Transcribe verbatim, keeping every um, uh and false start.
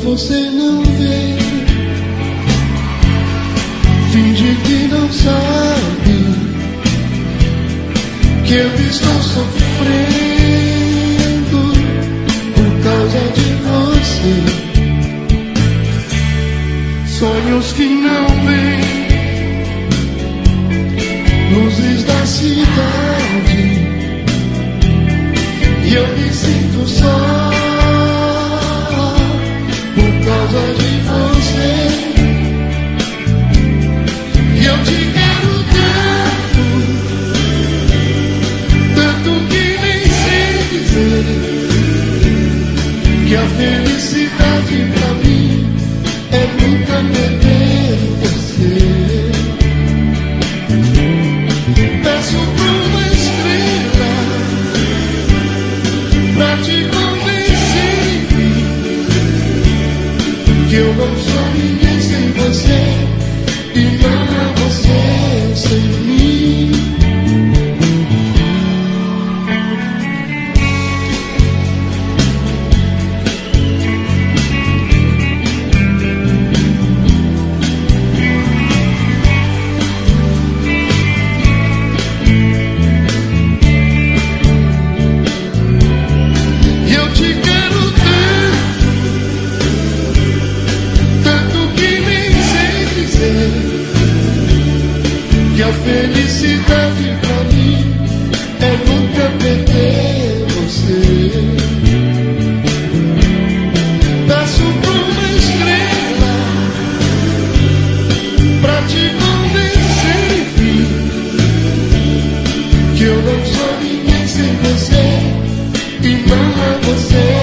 você não vê, finge que não sabe que eu estou sofrendo por causa de você. Sonhos que não vêm, luzes da cidade, e eu me sinto só por causa de você. E eu te quero tanto, tanto que nem sei dizer que a felicidade pra mim é nunca perder você. Peço por uma estrela pra te convencer que eu não sou ninguém sem você e não é você sem mim. E eu te quero tanto, tanto que nem sei dizer que a felicidade pra mim é nunca perder você. Peço por uma estrela pra te convencer que eu não sou ninguém sem você e não é você